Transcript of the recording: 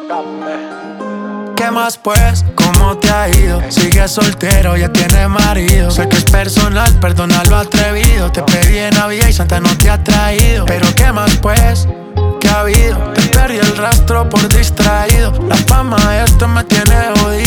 ¿Qué más pues? ¿Cómo te ha ido? Sigues soltero, ya tienes marido. Sé que es personal, perdona lo atrevido. Te pedí en Navidad y Santa no te ha traído. Pero ¿qué más pues? ¿Qué ha habido? Te perdí el rastro por distraído. La fama de esto me tiene jodido.